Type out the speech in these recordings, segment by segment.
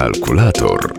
Kalkulator.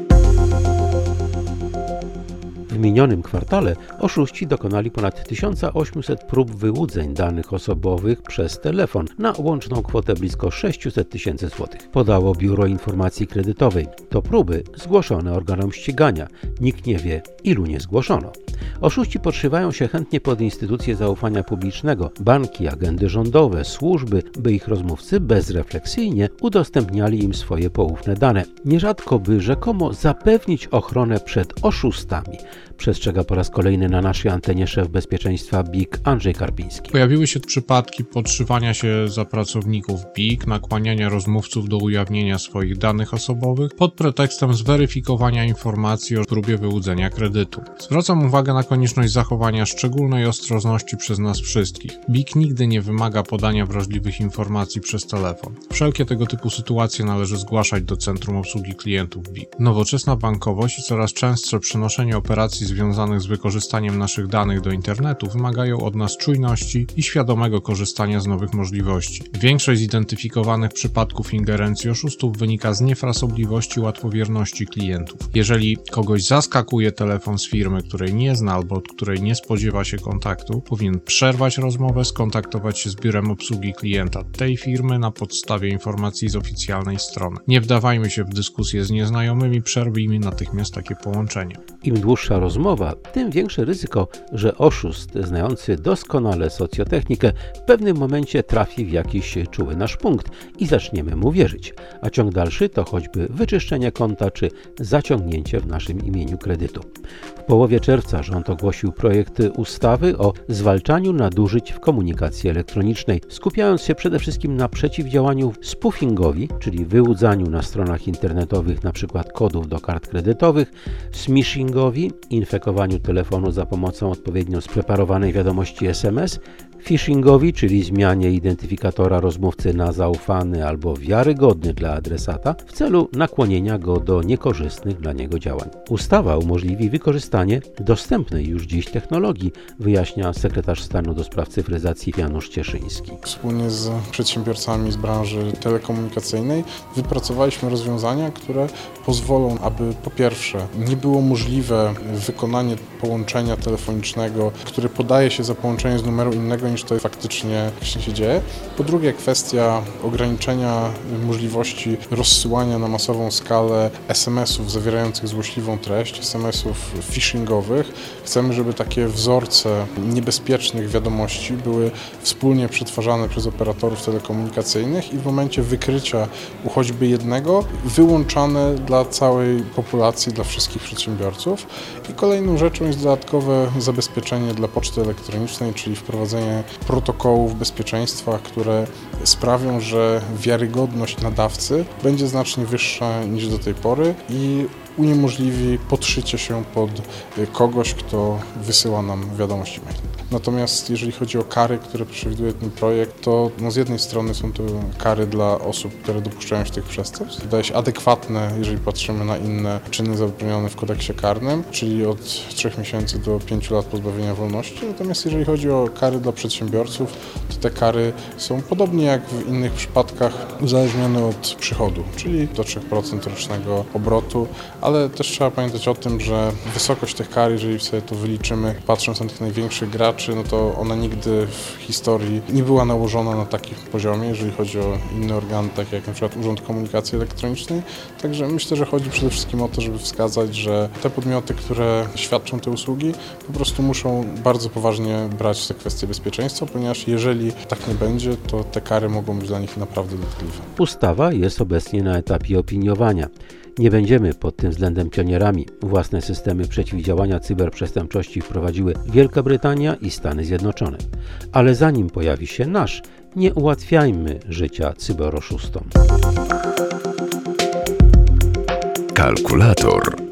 W minionym kwartale oszuści dokonali ponad 1800 prób wyłudzeń danych osobowych przez telefon na łączną kwotę blisko 600 tysięcy złotych. Podało Biuro Informacji Kredytowej. To próby zgłoszone organom ścigania. Nikt nie wie, ilu nie zgłoszono. Oszuści podszywają się chętnie pod instytucje zaufania publicznego, banki, agendy rządowe, służby, by ich rozmówcy bezrefleksyjnie udostępniali im swoje poufne dane. Nierzadko by rzekomo zapewnić ochronę przed oszustami. Przestrzega po raz kolejny na naszej antenie szef bezpieczeństwa BIG Andrzej Karpiński. Pojawiły się przypadki podszywania się za pracowników BIG, nakłaniania rozmówców do ujawnienia swoich danych osobowych pod pretekstem zweryfikowania informacji o próbie wyłudzenia kredytu. Zwracam uwagę na konieczność zachowania szczególnej ostrożności przez nas wszystkich. BIG nigdy nie wymaga podania wrażliwych informacji przez telefon. Wszelkie tego typu sytuacje należy zgłaszać do Centrum Obsługi Klientów BIG. Nowoczesna bankowość i coraz częstsze przenoszenie operacji związanych z wykorzystaniem naszych danych do internetu wymagają od nas czujności i świadomego korzystania z nowych możliwości. Większość zidentyfikowanych przypadków ingerencji oszustów wynika z niefrasobliwości i łatwowierności klientów. Jeżeli kogoś zaskakuje telefon z firmy, której nie zna albo od której nie spodziewa się kontaktu, powinien przerwać rozmowę, skontaktować się z biurem obsługi klienta tej firmy na podstawie informacji z oficjalnej strony. Nie wdawajmy się w dyskusje z nieznajomymi, przerwijmy natychmiast takie połączenie. Im dłuższa rozmowa, tym większe ryzyko, że oszust znający doskonale socjotechnikę w pewnym momencie trafi w jakiś czuły nasz punkt i zaczniemy mu wierzyć, a ciąg dalszy to choćby wyczyszczenie konta czy zaciągnięcie w naszym imieniu kredytu. W połowie czerwca rząd ogłosił projekt ustawy o zwalczaniu nadużyć w komunikacji elektronicznej, skupiając się przede wszystkim na przeciwdziałaniu spoofingowi, czyli wyłudzaniu na stronach internetowych np. kodów do kart kredytowych, smishingowi, infekowaniu telefonu za pomocą odpowiednio spreparowanej wiadomości SMS, phishingowi, czyli zmianie identyfikatora rozmówcy na zaufany albo wiarygodny dla adresata w celu nakłonienia go do niekorzystnych dla niego działań. Ustawa umożliwi wykorzystanie dostępnej już dziś technologii, wyjaśnia sekretarz stanu do spraw cyfryzacji Janusz Cieszyński. Wspólnie z przedsiębiorcami z branży telekomunikacyjnej wypracowaliśmy rozwiązania, które pozwolą, aby po pierwsze nie było możliwe wykonanie połączenia telefonicznego, które podaje się za połączenie z numeru innego niż to faktycznie się dzieje. Po drugie, kwestia ograniczenia możliwości rozsyłania na masową skalę SMS-ów zawierających złośliwą treść, SMS-ów phishingowych. Chcemy, żeby takie wzorce niebezpiecznych wiadomości były wspólnie przetwarzane przez operatorów telekomunikacyjnych i w momencie wykrycia u choćby jednego wyłączane dla całej populacji, dla wszystkich przedsiębiorców. I kolejną rzeczą jest dodatkowe zabezpieczenie dla poczty elektronicznej, czyli wprowadzenie protokołów bezpieczeństwa, które sprawią, że wiarygodność nadawcy będzie znacznie wyższa niż do tej pory i uniemożliwi podszycie się pod kogoś, kto wysyła nam wiadomości mail. Natomiast jeżeli chodzi o kary, które przewiduje ten projekt, to z jednej strony są to kary dla osób, które dopuszczają się tych przestępstw. Wydaje się adekwatne, jeżeli patrzymy na inne czyny zabronione w kodeksie karnym, czyli od 3 miesięcy do 5 lat pozbawienia wolności. Natomiast jeżeli chodzi o kary dla przedsiębiorców, to te kary są podobnie jak w innych przypadkach uzależnione od przychodu, czyli do 3% rocznego obrotu, ale też trzeba pamiętać o tym, że wysokość tych kar, jeżeli sobie to wyliczymy, patrząc na tych największych graczy, no to ona nigdy w historii nie była nałożona na takim poziomie, jeżeli chodzi o inne organy, takie jak na przykład Urząd Komunikacji Elektronicznej. Także myślę, że chodzi przede wszystkim o to, żeby wskazać, że te podmioty, które świadczą te usługi, po prostu muszą bardzo poważnie brać te kwestie bezpieczeństwa, ponieważ jeżeli tak nie będzie, to te kary mogą być dla nich naprawdę dotkliwe. Ustawa jest obecnie na etapie opiniowania. Nie będziemy pod tym względem pionierami. Własne systemy przeciwdziałania cyberprzestępczości wprowadziły Wielka Brytania i Stany Zjednoczone. Ale zanim pojawi się nasz, nie ułatwiajmy życia cyberoszustom. Kalkulator.